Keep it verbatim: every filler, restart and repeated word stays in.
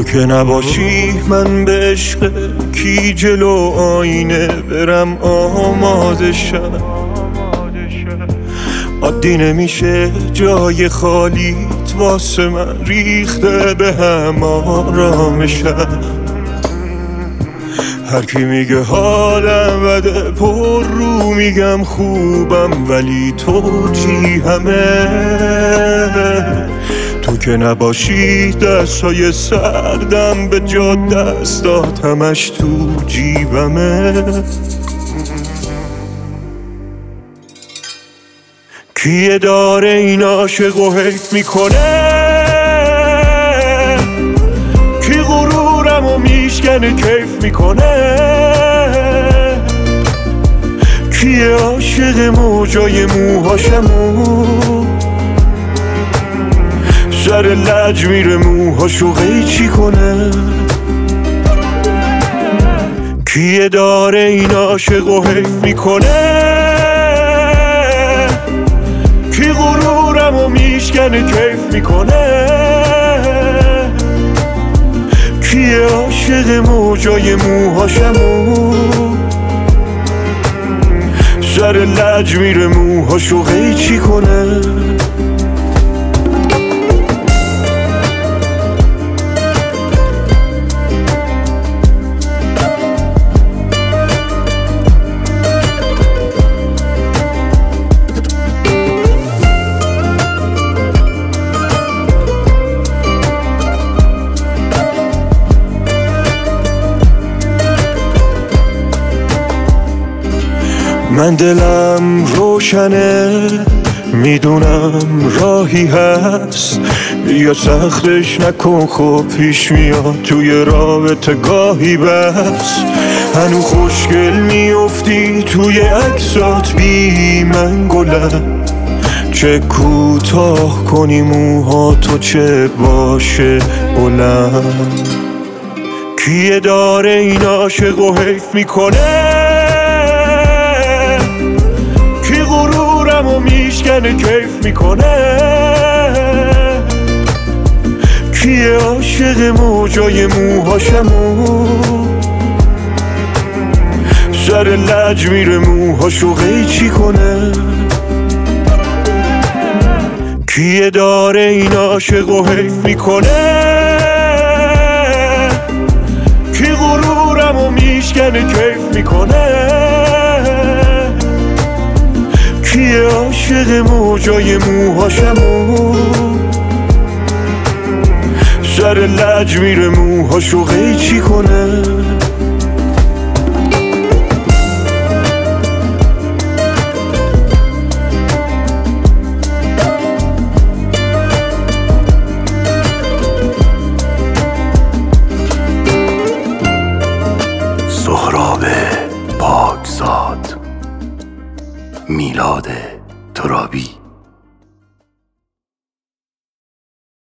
تو که نباشی من به عشق کی جلو آینه برم آماده شم. عادی نمیشه جای خالیت واسه من ریخته به هم آرامشم. هر کی میگه حالم بده پر رو میگم خوبم، ولی تو چی همه؟ تو که نباشی دستای سردم به جا دستات همش تو جیبمه. کیه داره این عاشق و حیف میکنه؟ کی غرورم و میشکنه کیف میکنه؟ کیه عاشق موجای موهاشمو سر لج میره موهاشو قیچی کنه؟ کیه داره این عاشق و حیف میکنه؟ کی غرورم و میشکنه کیف میکنه؟ کیه عاشق موجای موهاشمو سر لج میره موهاشو قیچی کنه؟ من دلم روشنه میدونم راهی هست، بیا سختش نکن خب پیش میاد توی رابطه گاهی بس. هنو خوشگل میافتی توی عکسات بی من گلم، چه کوتاه کنی موها تو چه باشه بلند. کیه داره این عاشق و حیف میکنه؟ غرورم و میشکنه کیف میکنه؟ کیه عاشق موجای موهاشمو سر لج میره موهاشو قیچی کنه؟ کیه داره این عاشق و حیف میکنه؟ کی غرورم و میشکنه کیف میکنه؟ کیه عاشق موجای موهاشمو سر لج میره موهاشو قیچی کنه؟ سهراب پاکزاد، میلاد ترابی.